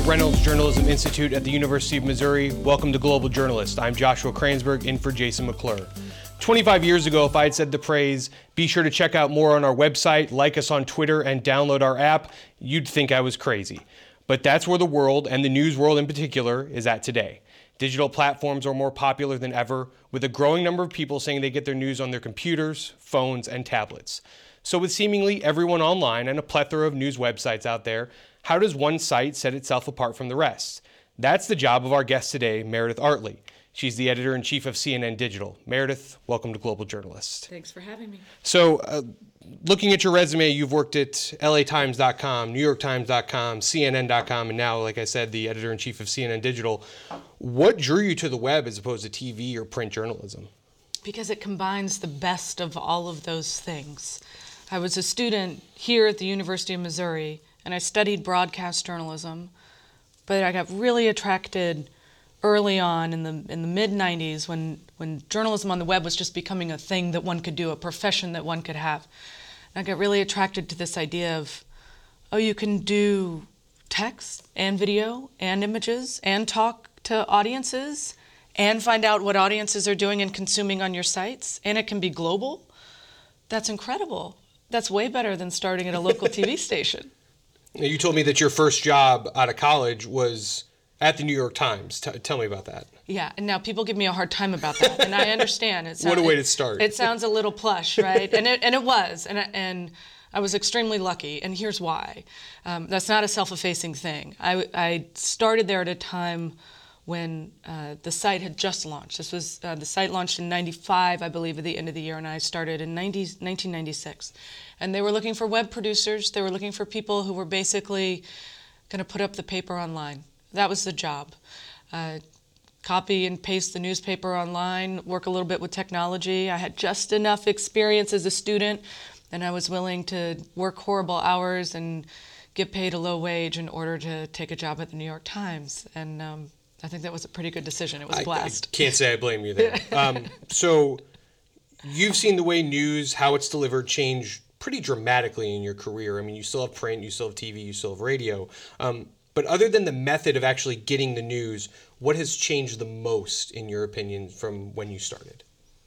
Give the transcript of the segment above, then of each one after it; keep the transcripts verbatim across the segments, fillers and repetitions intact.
Reynolds Journalism Institute at the University of Missouri. Welcome to Global Journalist. I'm Joshua Kransberg, in for Jason McClure. twenty-five years ago, if I had said the praise, be sure to check out more on our website, like us on Twitter, and download our app, you'd think I was crazy. But that's where the world, and the news world in particular, is at today. Digital platforms are more popular than ever, with a growing number of people saying they get their news on their computers, phones, and tablets. So with seemingly everyone online and a plethora of news websites out there, how does one site set itself apart from the rest? That's the job of our guest today, Meredith Artley. She's the editor-in-chief of C N N Digital. Meredith, welcome to Global Journalist. Thanks for having me. So, uh, looking at your resume, you've worked at L A Times dot com, New York Times dot com, C N N dot com, and now, like I said, the editor-in-chief of C N N Digital. What drew you to the web as opposed to T V or print journalism? Because it combines the best of all of those things. I was a student here at the University of Missouri, and I studied broadcast journalism, but I got really attracted early on in the in the mid nineties when, when journalism on the web was just becoming a thing that one could do, a profession that one could have. And I got really attracted to this idea of, oh, you can do text and video and images and talk to audiences and find out what audiences are doing and consuming on your sites, and it can be global. That's incredible. That's way better than starting at a local T V station. You told me that your first job out of college was at the New York Times. T- tell me about that. Yeah, and now people give me a hard time about that, and I understand. It sounds, what a way to start. It, it sounds a little plush, right? and it and it was, and and I was extremely lucky, and here's why. Um, that's not a self-effacing thing. I, I started there at a time when uh, the site had just launched. This was uh, the site launched in ninety-five, I believe, at the end of the year, and I started in nineteen ninety-six. And they were looking for web producers. They were looking for people who were basically going to put up the paper online. That was the job. Uh, copy and paste the newspaper online, work a little bit with technology. I had just enough experience as a student, and I was willing to work horrible hours and get paid a low wage in order to take a job at the New York Times. And um, I think that was a pretty good decision. It was a blast. I, I can't say I blame you there. um, so you've seen the way news, how it's delivered, change pretty dramatically in your career. I mean, you still have print, you still have T V, you still have radio. Um, but other than the method of actually getting the news, what has changed the most, in your opinion, from when you started?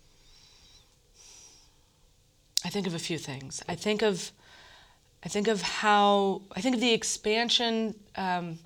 I think of a few things. I think of, I think of how, I think of the expansion, um,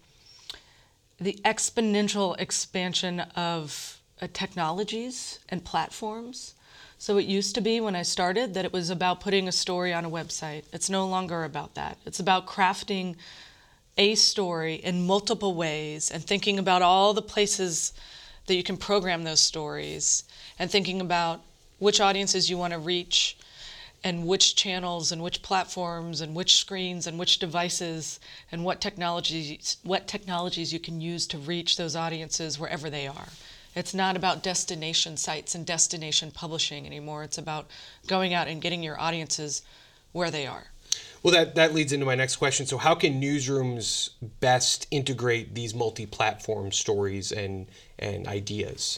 the exponential expansion of uh, technologies and platforms. So it used to be when I started that it was about putting a story on a website. It's no longer about that. It's about crafting a story in multiple ways and thinking about all the places that you can program those stories and thinking about which audiences you want to reach and which channels and which platforms and which screens and which devices and what technologies what technologies you can use to reach those audiences wherever they are. It's not about destination sites and destination publishing anymore. It's about going out and getting your audiences where they are. Well, that, that leads into my next question. So how can newsrooms best integrate these multi-platform stories and, and ideas?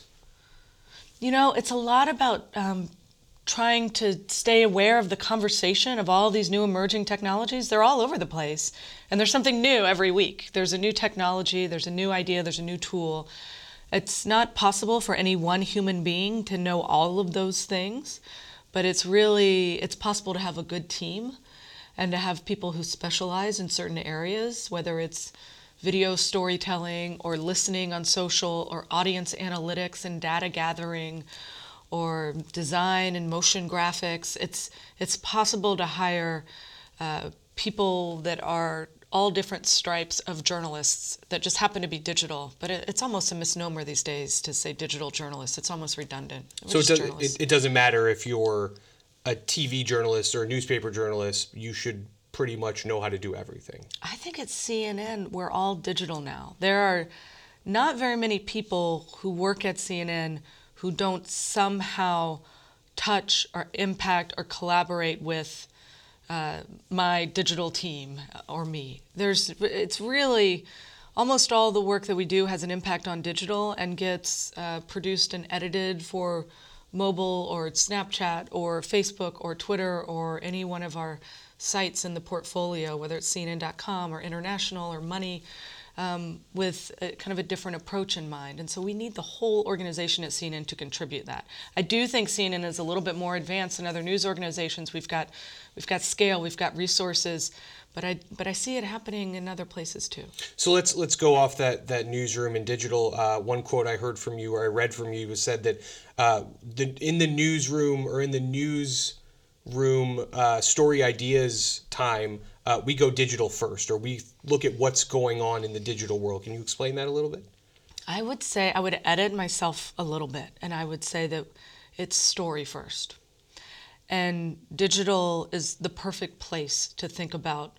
You know, it's a lot about um, trying to stay aware of the conversation of all these new emerging technologies. They're all over the place, and there's something new every week. There's a new technology, there's a new idea, there's a new tool. It's not possible for any one human being to know all of those things, but it's really, it's possible to have a good team and to have people who specialize in certain areas, whether it's video storytelling or listening on social or audience analytics and data gathering or design and motion graphics. It's, it's possible to hire uh, people that are all different stripes of journalists that just happen to be digital. But it, it's almost a misnomer these days to say digital journalists. It's almost redundant. We're so it, does, it, it doesn't matter if you're a T V journalist or a newspaper journalist, you should pretty much know how to do everything. I think at C N N, we're all digital now. There are not very many people who work at C N N who don't somehow touch or impact or collaborate with uh, my digital team or me. There's, it's really, almost all the work that we do has an impact on digital and gets uh, produced and edited for mobile or Snapchat or Facebook or Twitter or any one of our sites in the portfolio, whether it's C N N dot com or International or Money. um, with a, kind of a different approach in mind. And so we need the whole organization at C N N to contribute that. I do think C N N is a little bit more advanced than other news organizations. We've got, we've got scale, we've got resources, but I, but I see it happening in other places too. So let's let's go off that, that newsroom and digital. Uh, one quote I heard from you, or I read from you, was said that uh, the, in the newsroom or in the newsroom uh, story ideas time, uh, we go digital first, or we look at what's going on in the digital world. Can you explain that a little bit? I would say I would edit myself a little bit, and I would say that it's story first. And digital is the perfect place to think about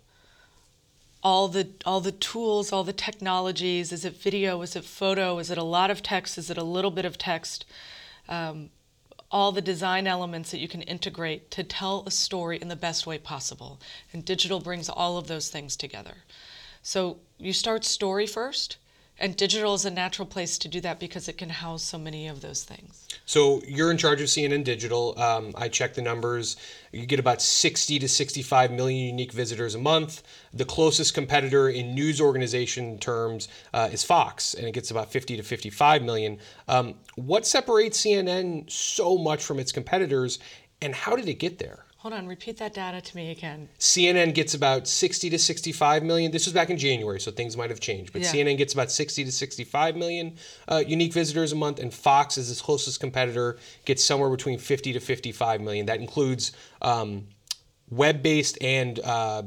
all the all the tools, all the technologies. Is it video? Is it photo? Is it a lot of text? Is it a little bit of text? Um, all the design elements that you can integrate to tell a story in the best way possible. And digital brings all of those things together. So you start story first, and digital is a natural place to do that because it can house so many of those things. So you're in charge of C N N Digital. Um, I checked the numbers. You get about sixty to sixty-five million unique visitors a month. The closest competitor in news organization terms uh, is Fox, and it gets about fifty to fifty-five million. Um, what separates C N N so much from its competitors, and how did it get there? Hold on, repeat that data to me again. C N N gets about sixty to sixty-five million. This was back in January, so things might have changed. But yeah. C N N gets about sixty to sixty-five million uh, unique visitors a month, and Fox, as its closest competitor, gets somewhere between fifty to fifty-five million. That includes um, web-based and uh,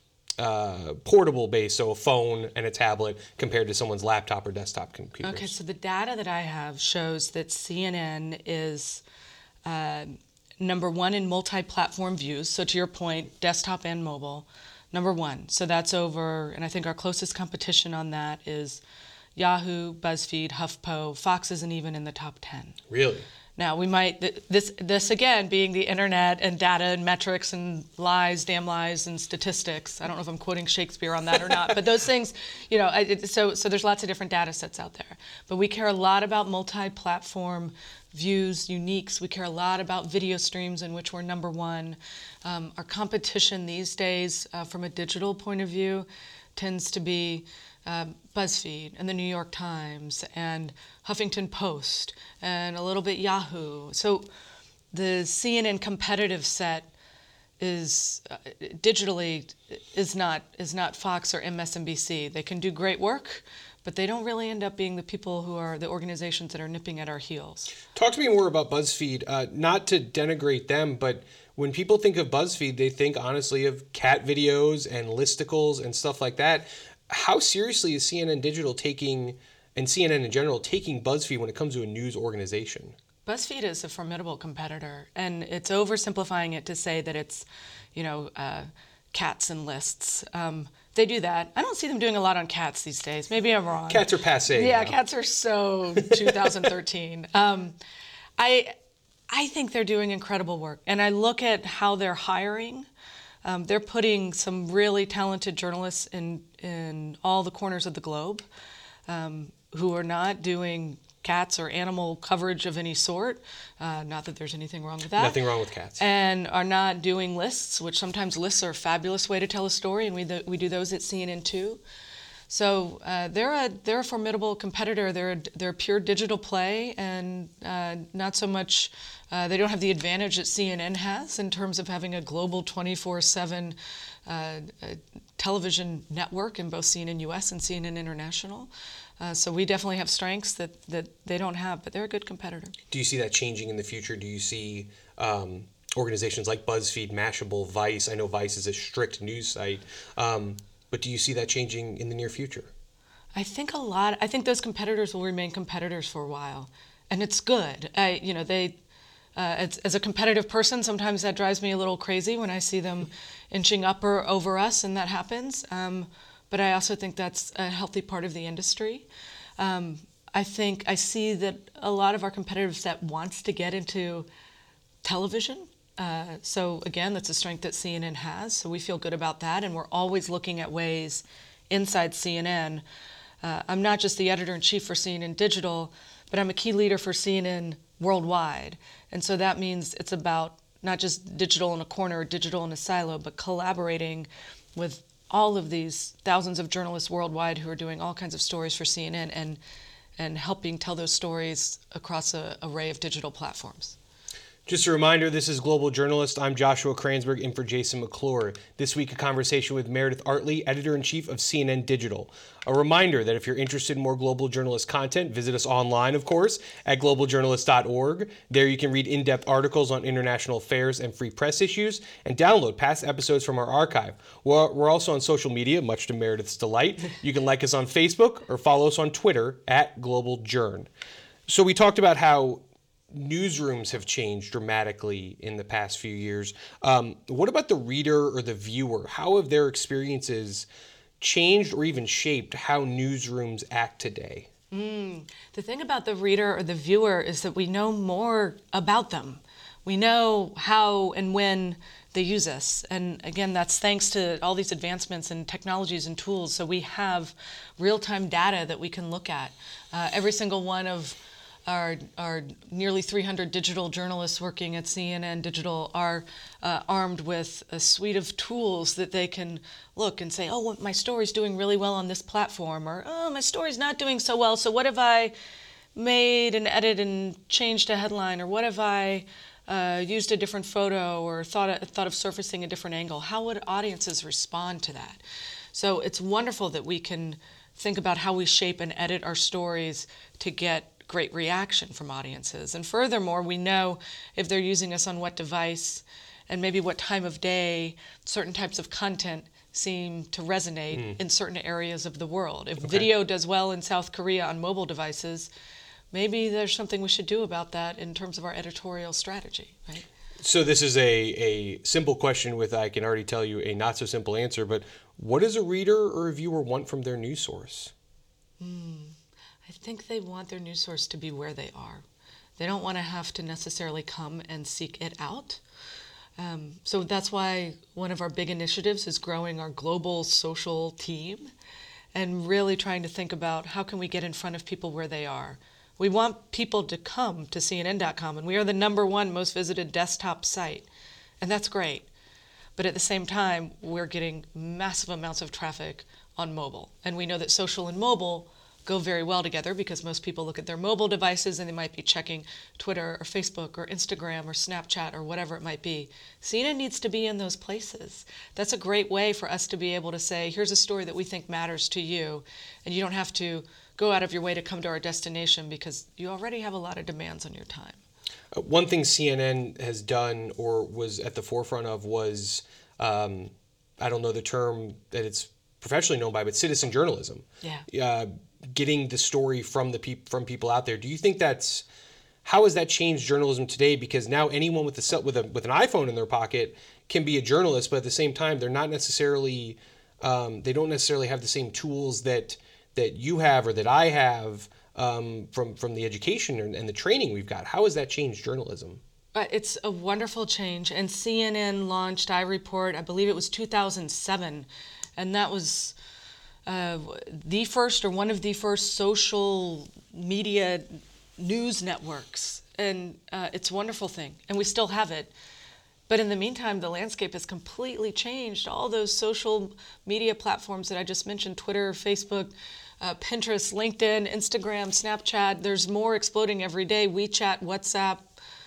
uh, portable-based, so a phone and a tablet, compared to someone's laptop or desktop computers. Okay, so the data that I have shows that C N N is Uh, number one in multi-platform views, so to your point, desktop and mobile, number one. So that's over, and I think our closest competition on that is Yahoo, BuzzFeed, HuffPo. Fox isn't even in the top ten. Really? Now, we might, this, this again, being the internet and data and metrics and lies, damn lies, and statistics. I don't know if I'm quoting Shakespeare on that or not, but those things, you know, it, so, so there's lots of different data sets out there. But we care a lot about multi-platform views, uniques. We care a lot about video streams, in which we're number one. Um, our competition these days, uh, from a digital point of view, tends to be uh, BuzzFeed and the New York Times and Huffington Post and a little bit Yahoo. So the C N N competitive set is uh, digitally is not is not Fox or M S N B C. They can do great work, but they don't really end up being the people who are the organizations that are nipping at our heels. Talk to me more about BuzzFeed. Uh, not to denigrate them, but when people think of BuzzFeed, they think honestly of cat videos and listicles and stuff like that. How seriously is C N N Digital taking, and C N N in general, taking BuzzFeed when it comes to a news organization? BuzzFeed is a formidable competitor, and it's oversimplifying it to say that it's, you know, uh, cats and lists. Um, they do that. I don't see them doing a lot on cats these days. Maybe I'm wrong. Cats are passé. Yeah, now. Cats are so two thousand thirteen. um, I, I think they're doing incredible work, and I look at how they're hiring. Um, they're putting some really talented journalists in in all the corners of the globe, um, who are not doing cats or animal coverage of any sort. Uh, not that there's anything wrong with that. Nothing wrong with cats. And are not doing lists, which sometimes lists are a fabulous way to tell a story, and we th- we do those at C N N too. So uh, they're a they're a formidable competitor. They're a, they're a pure digital play, and uh, not so much. Uh, they don't have the advantage that C N N has in terms of having a global twenty-four seven uh, uh, television network in both C N N U S and C N N International. Uh, so we definitely have strengths that, that they don't have, but they're a good competitor. Do you see that changing in the future? Do you see um, organizations like BuzzFeed, Mashable, Vice? I know Vice is a strict news site, um, but do you see that changing in the near future? I think a lot. I think those competitors will remain competitors for a while, and it's good. I, you know, they. Uh, as, as a competitive person, sometimes that drives me a little crazy when I see them inching up or over us, and that happens. Um, but I also think that's a healthy part of the industry. Um, I think I see that a lot of our competitive set wants to get into television. Uh, so again, that's a strength that C N N has. So we feel good about that, and we're always looking at ways inside C N N. Uh, I'm not just the editor-in-chief for C N N Digital, but I'm a key leader for C N N worldwide. And so that means it's about not just digital in a corner or digital in a silo, but collaborating with all of these thousands of journalists worldwide who are doing all kinds of stories for C N N and and helping tell those stories across an array of digital platforms. Just a reminder, this is Global Journalist. I'm Joshua Kransberg, in for Jason McClure. This week, a conversation with Meredith Artley, Editor-in-Chief of C N N Digital. A reminder that if you're interested in more Global Journalist content, visit us online, of course, at global journalist dot org. There you can read in-depth articles on international affairs and free press issues, and download past episodes from our archive. We're, we're also on social media, much to Meredith's delight. You can like us on Facebook or follow us on Twitter at Global Journ. So we talked about how newsrooms have changed dramatically in the past few years. Um, what about the reader or the viewer? How have their experiences changed or even shaped how newsrooms act today? Mm. The thing about the reader or the viewer is that we know more about them. We know how and when they use us. And again, that's thanks to all these advancements in technologies and tools. So we have real-time data that we can look at. Uh, every single one of Our, our nearly three hundred digital journalists working at C N N Digital are uh, armed with a suite of tools that they can look and say, oh, well, my story's doing really well on this platform, or oh, my story's not doing so well, so what if I made an edit and changed a headline, or what if I uh, used a different photo or thought, thought of surfacing a different angle? How would audiences respond to that? So it's wonderful that we can think about how we shape and edit our stories to get great reaction from audiences. And furthermore, we know if they're using us on what device and maybe what time of day certain types of content seem to resonate mm. in certain areas of the world. If okay. video does well in South Korea on mobile devices, maybe there's something we should do about that in terms of our editorial strategy, right? So this is a, a simple question with, I can already tell you, a not so simple answer, but what does a reader or a viewer want from their news source? Mm. I think they want their news source to be where they are. They don't want to have to necessarily come and seek it out. Um, so that's why one of our big initiatives is growing our global social team and really trying to think about how can we get in front of people where they are. We want people to come to C N N dot com, and we are the number one most visited desktop site, and that's great. But at the same time, we're getting massive amounts of traffic on mobile, and we know that social and mobile go very well together because most people look at their mobile devices and they might be checking Twitter or Facebook or Instagram or Snapchat or whatever it might be. C N N needs to be in those places. That's a great way for us to be able to say, here's a story that we think matters to you, and you don't have to go out of your way to come to our destination because you already have a lot of demands on your time. Uh, one thing C N N has done or was at the forefront of was, um, I don't know the term that it's professionally known by, but citizen journalism. Yeah. Uh, getting the story from the peop- from people out there. Do you think that's, how has that changed journalism today? Because now anyone with a with a with an iPhone in their pocket can be a journalist, but at the same time they're not necessarily um, they don't necessarily have the same tools that that you have or that I have um, from from the education and, and the training we've got. How has that changed journalism? Uh, it's a wonderful change, and C N N launched iReport, I believe it was two thousand seven, and that was Uh, the first or one of the first social media news networks. And uh, it's a wonderful thing. And we still have it. But in the meantime, the landscape has completely changed. All those social media platforms that I just mentioned, Twitter, Facebook, uh, Pinterest, LinkedIn, Instagram, Snapchat, there's more exploding every day. WeChat, WhatsApp,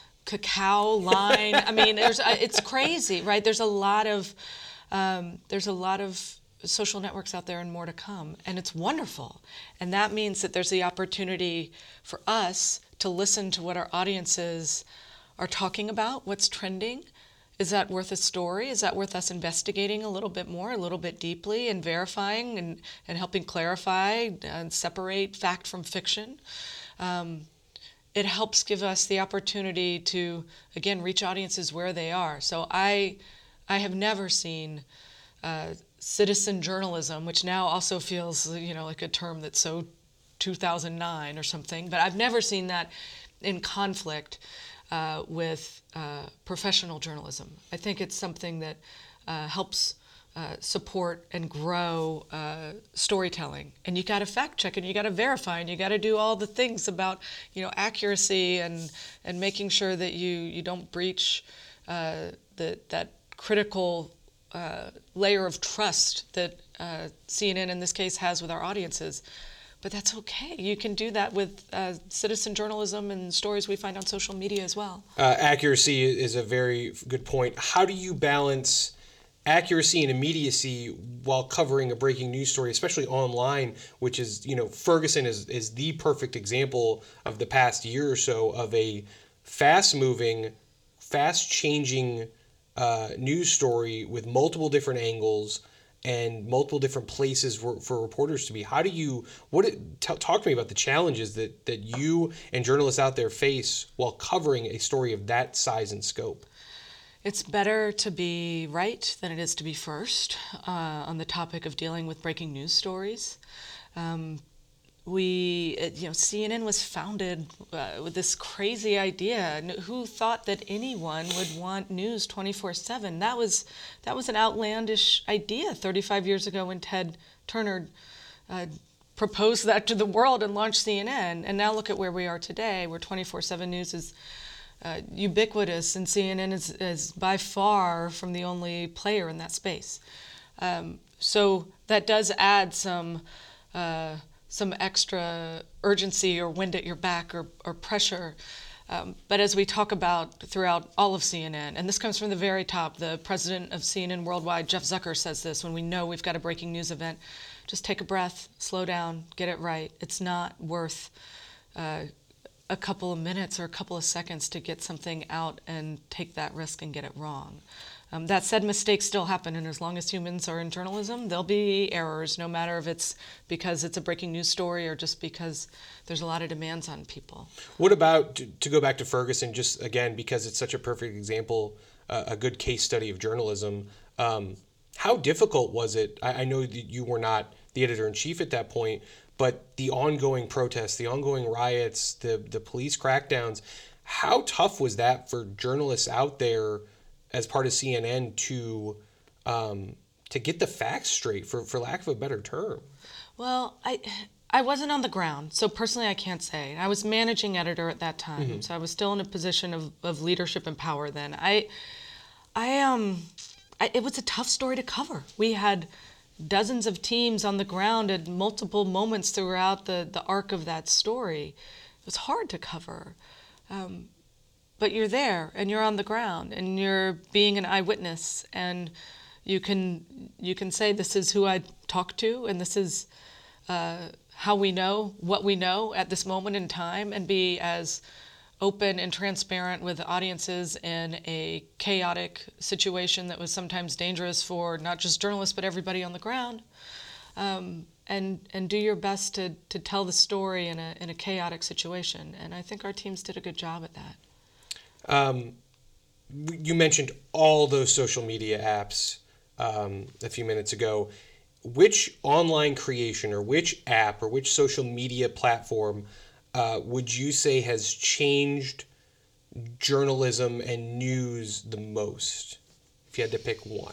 Kakao, Line. I mean, there's, uh, it's crazy, right? There's a lot of, um, there's a lot of social networks out there and more to come, and it's wonderful. And that means that there's the opportunity for us to listen to what our audiences are talking about, what's trending. Is that worth a story? Is that worth us investigating a little bit more, a little bit deeply, and verifying and, and helping clarify and separate fact from fiction? Um, it helps give us the opportunity to, again, reach audiences where they are. So I, I have never seen uh, citizen journalism, which now also feels, you know, like a term that's so two thousand nine or something, but I've never seen that in conflict uh, with uh, professional journalism. I think it's something that uh, helps uh, support and grow uh, storytelling. And you got to fact check and you got to verify and you got to do all the things about, you know, accuracy and and making sure that you you don't breach uh, the, that critical uh, layer of trust that uh, C N N in this case has with our audiences. But that's okay. You can do that with uh, citizen journalism and stories we find on social media as well. Uh, accuracy is a very good point. How do you balance accuracy and immediacy while covering a breaking news story, especially online, which is, you know, Ferguson is, is the perfect example of the past year or so of a fast-moving, fast-changing uh, news story with multiple different angles and multiple different places for, for reporters to be. How do you, what, it, t- talk to me about the challenges that, that you and journalists out there face while covering a story of that size and scope. It's better to be right than it is to be first uh, on the topic of dealing with breaking news stories. Um, we, uh, you know, C N N was founded uh, with this crazy idea. Who thought that anyone would want news twenty-four seven? That was that was an outlandish idea thirty-five years ago when Ted Turner uh, proposed that to the world and launched C N N. And now look at where we are today, where twenty-four seven news is uh, ubiquitous, and C N N is, is by far from the only player in that space. Um, so that does add some. Uh, some extra urgency or wind at your back or, or pressure. Um, but as we talk about throughout all of C N N, and this comes from the very top, the president of C N N Worldwide, Jeff Zucker, says this when we know we've got a breaking news event, just take a breath, slow down, get it right. It's not worth uh, a couple of minutes or a couple of seconds to get something out and take that risk and get it wrong. Um, that said, mistakes still happen, and as long as humans are in journalism, there'll be errors, no matter if it's because it's a breaking news story or just because there's a lot of demands on people. What about, to, to go back to Ferguson, just again, because it's such a perfect example, uh, a good case study of journalism, um, how difficult was it? I, I know that you were not the editor-in-chief at that point, but the ongoing protests, the ongoing riots, the, the police crackdowns, how tough was that for journalists out there as part of C N N to um, to get the facts straight, for, for lack of a better term? Well, I I wasn't on the ground, so personally I can't say. I was managing editor at that time, mm-hmm. so I was still in a position of, of leadership and power then. I I um I, it was a tough story to cover. We had dozens of teams on the ground at multiple moments throughout the, the arc of that story. It was hard to cover. Um, But you're there, and you're on the ground, and you're being an eyewitness, and you can you can say, this is who I talked to, and this is uh, how we know what we know at this moment in time, and be as open and transparent with audiences in a chaotic situation that was sometimes dangerous for not just journalists but everybody on the ground, um, and and do your best to to tell the story in a in a chaotic situation. And I think our teams did a good job at that. Um, you mentioned all those social media apps um, a few minutes ago. Which online creation or which app or which social media platform uh, would you say has changed journalism and news the most, if you had to pick one?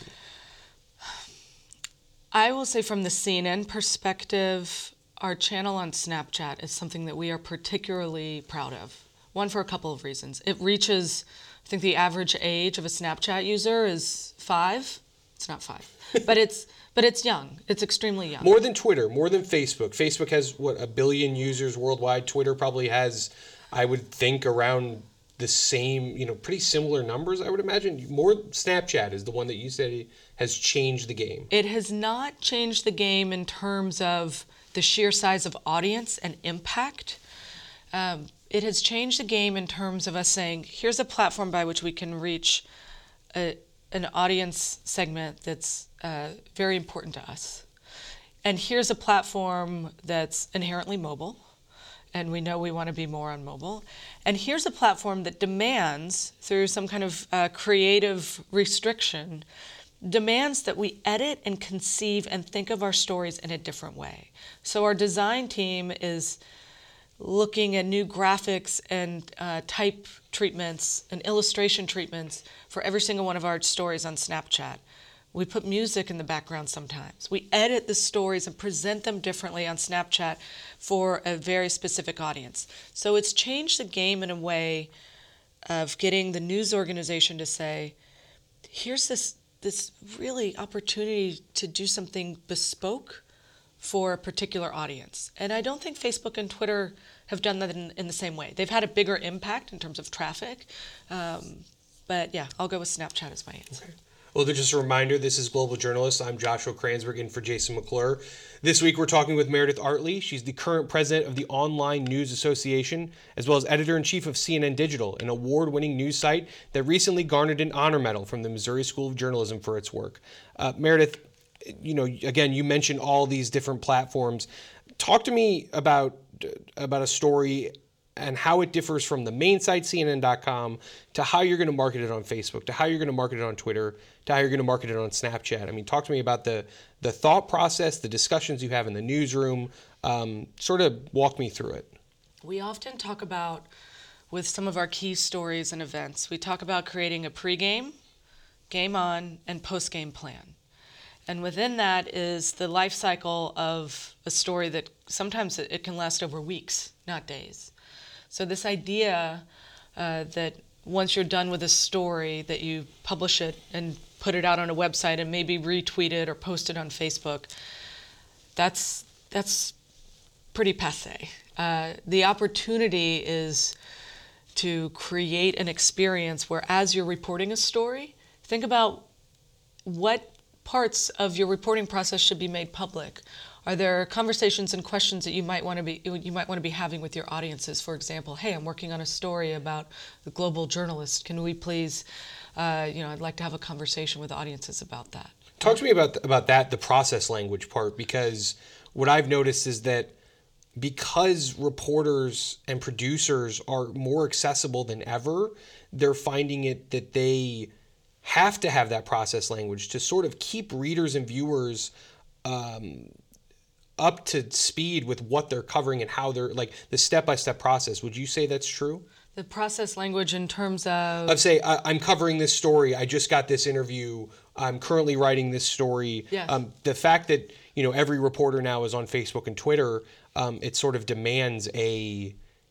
I will say from the C N N perspective, our channel on Snapchat is something that we are particularly proud of. One, for a couple of reasons. It reaches, I think the average age of a Snapchat user is five. It's not five, but it's but it's young. It's extremely young. More than Twitter, more than Facebook. Facebook has, what, a billion users worldwide. Twitter probably has, I would think, around the same, you know, pretty similar numbers, I would imagine. More Snapchat is the one that you said has changed the game. It has not changed the game in terms of the sheer size of audience and impact. Um, It has changed the game in terms of us saying, here's a platform by which we can reach a, an audience segment that's uh, very important to us. And here's a platform that's inherently mobile, and we know we want to be more on mobile. And here's a platform that demands, through some kind of uh, creative restriction, demands that we edit and conceive and think of our stories in a different way. So our design team is looking at new graphics and uh, type treatments and illustration treatments for every single one of our stories on Snapchat. We put music in the background sometimes. We edit the stories and present them differently on Snapchat for a very specific audience. So it's changed the game in a way of getting the news organization to say, here's this this really opportunity to do something bespoke for a particular audience. And I don't think Facebook and Twitter have done that in, in the same way. They've had a bigger impact in terms of traffic. Um, but yeah, I'll go with Snapchat as my answer. Okay. Well, just a reminder, this is Global Journalist. I'm Joshua Kransberg in for Jason McClure. This week we're talking with Meredith Artley. She's the current president of the Online News Association, as well as editor-in-chief of C N N Digital, an award-winning news site that recently garnered an honor medal from the Missouri School of Journalism for its work. Uh, Meredith, you know, again, you mentioned all these different platforms. Talk to me about about a story and how it differs from the main site, C N N dot com, to how you're going to market it on Facebook, to how you're going to market it on Twitter, to how you're going to market it on Snapchat. I mean, talk to me about the the thought process, the discussions you have in the newsroom. Um, sort of walk me through it. We often talk about, with some of our key stories and events, we talk about creating a pregame, game on, and postgame plan. And within that is the life cycle of a story that sometimes it can last over weeks, not days. So this idea uh, that once you're done with a story, that you publish it and put it out on a website and maybe retweet it or post it on Facebook, that's that's pretty passé. Uh, the opportunity is to create an experience where, as you're reporting a story, think about what parts of your reporting process should be made public. Are there conversations and questions that you might want to be you might want to be having with your audiences? For example, hey, I'm working on a story about the Global Journalist. Can we please, uh, you know, I'd like to have a conversation with audiences about that. Talk to me about about that, the process language part, because what I've noticed is that because reporters and producers are more accessible than ever, they're finding it that they have to have that process language to sort of keep readers and viewers um, up to speed with what they're covering and how they're, like, the step-by-step process. Would you say that's true? The process language in terms of... Of say, I, I'm covering this story, I just got this interview, I'm currently writing this story. Yes. Um, the fact that, you know, every reporter now is on Facebook and Twitter, um, it sort of demands a...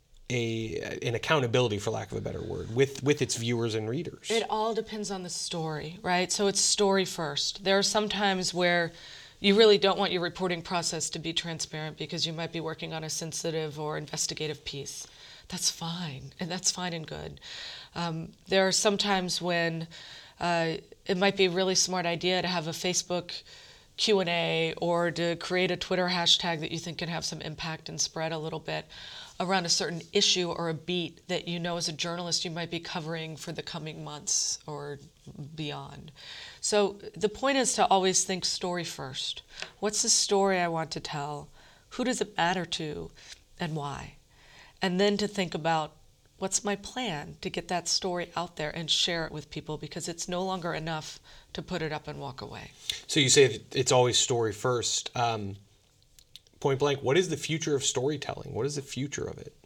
a an accountability, for lack of a better word, with with its viewers and readers. It all depends on the story, right? So it's story first. There are some times where you really don't want your reporting process to be transparent because you might be working on a sensitive or investigative piece. That's fine, and that's fine and good. Um, there are some times when uh, it might be a really smart idea to have a Facebook Q and A or to create a Twitter hashtag that you think can have some impact and spread a little bit around a certain issue or a beat that you know as a journalist you might be covering for the coming months or beyond. So the point is to always think story first. What's the story I want to tell? Who does it matter to, and why? And then to think about, what's my plan to get that story out there and share it with people, because it's no longer enough to put it up and walk away. So you say that it's always story first. Um, point blank, what is the future of storytelling? What is the future of it?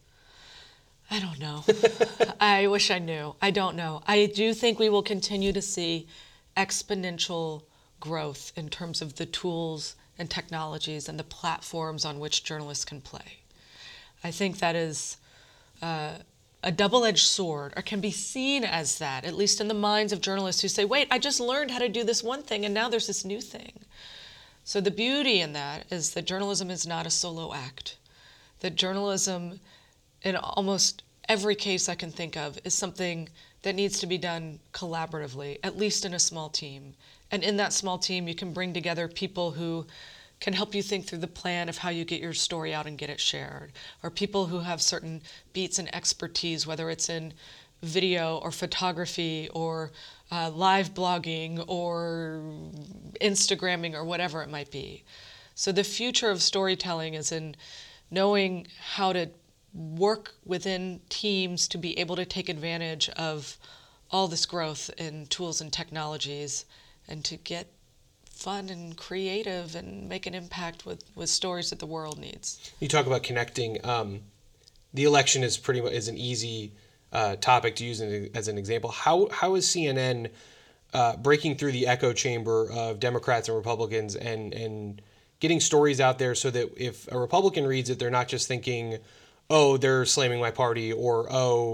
I don't know. I wish I knew. I don't know. I do think we will continue to see exponential growth in terms of the tools and technologies and the platforms on which journalists can play. I think that is uh, a double-edged sword, or can be seen as that, at least in the minds of journalists who say, wait, I just learned how to do this one thing and now there's this new thing. So the beauty in that is that journalism is not a solo act. That journalism, in almost every case I can think of, is something that needs to be done collaboratively, at least in a small team. And in that small team, you can bring together people who can help you think through the plan of how you get your story out and get it shared, or people who have certain beats and expertise, whether it's in video or photography or uh, live blogging or Instagramming or whatever it might be. So the future of storytelling is in knowing how to work within teams to be able to take advantage of all this growth in tools and technologies and to get fun and creative and make an impact with, with stories that the world needs. You talk about connecting. Um, the election is pretty much is an easy uh, topic to use in, as an example. How how is C N N uh, breaking through the echo chamber of Democrats and Republicans and and getting stories out there so that if a Republican reads it, they're not just thinking, oh, they're slamming my party, or oh,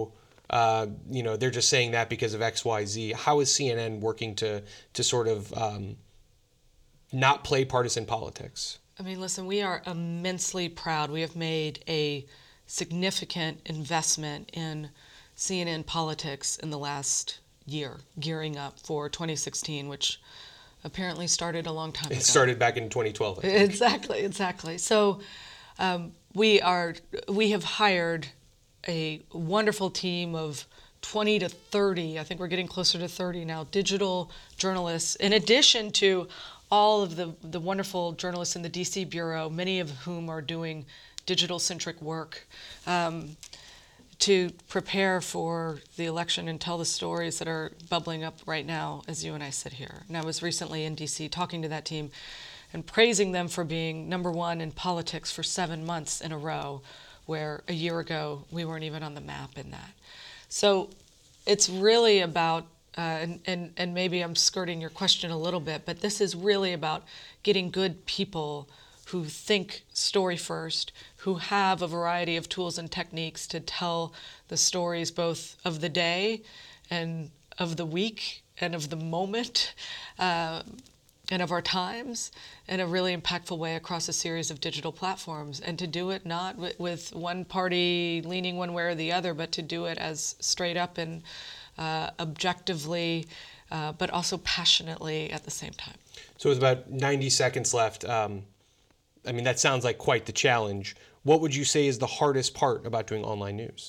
uh, you know, they're just saying that because of X, Y, Z. How is C N N working to to sort of um, not play partisan politics? I mean, listen, we are immensely proud. We have made a significant investment in C N N politics in the last year, gearing up for twenty sixteen, which apparently started a long time ago. It started back in twenty twelve. I think. Exactly, exactly. So um, we are we have hired a wonderful team of twenty to thirty. I think we're getting closer to thirty now. Digital journalists, in addition to all of the the wonderful journalists in the D C bureau, many of whom are doing digital-centric work. Um, to prepare for the election and tell the stories that are bubbling up right now as you and I sit here. And I was recently in D C talking to that team and praising them for being number one in politics for seven months in a row, where a year ago we weren't even on the map in that. So it's really about, uh, and, and, and maybe I'm skirting your question a little bit, but this is really about getting good people who think story first, who have a variety of tools and techniques to tell the stories both of the day and of the week and of the moment uh, and of our times in a really impactful way across a series of digital platforms. And to do it not w- with one party leaning one way or the other, but to do it as straight up and uh, objectively, uh, but also passionately at the same time. So with about ninety seconds left, um, I mean, that sounds like quite the challenge. What would you say is the hardest part about doing online news?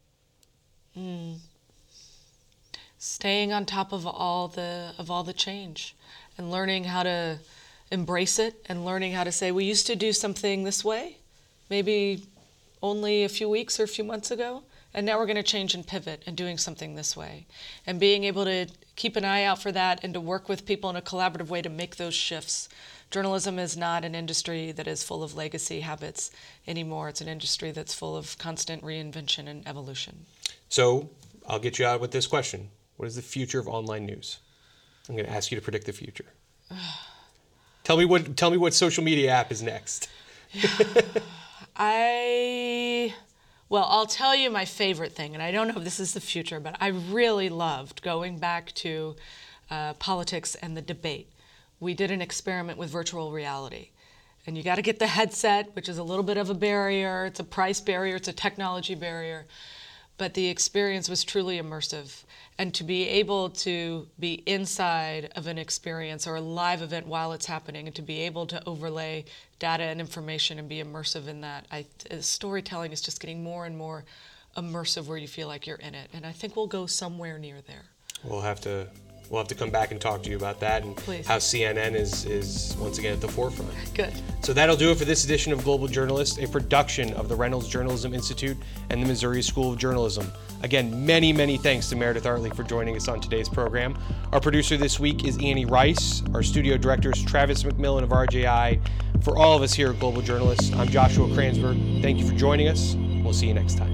Mm. Staying on top of all the of all the change and learning how to embrace it and learning how to say, we used to do something this way, maybe only a few weeks or a few months ago, and now we're going to change and pivot and doing something this way. And being able to keep an eye out for that and to work with people in a collaborative way to make those shifts. Journalism is not an industry that is full of legacy habits anymore. It's an industry that's full of constant reinvention and evolution. So I'll get you out with this question. What is the future of online news? I'm going to ask you to predict the future. tell me what tell me what social media app is next. I, well, I'll tell you my favorite thing, and I don't know if this is the future, but I really loved going back to uh, politics and the debate. We did an experiment with virtual reality. And you got to get the headset, which is a little bit of a barrier. It's a price barrier. It's a technology barrier. But the experience was truly immersive. And to be able to be inside of an experience or a live event while it's happening, and to be able to overlay data and information and be immersive in that, I, storytelling is just getting more and more immersive where you feel like you're in it. And I think we'll go somewhere near there. We'll have to... We'll have to come back and talk to you about that and Please. how C N N is, is once again at the forefront. Good. So that'll do it for this edition of Global Journalist, a production of the Reynolds Journalism Institute and the Missouri School of Journalism. Again, many, many thanks to Meredith Artley for joining us on today's program. Our producer this week is Annie Rice. Our studio director is Travis McMillan of R J I. For all of us here at Global Journalist, I'm Joshua Kransberg. Thank you for joining us. We'll see you next time.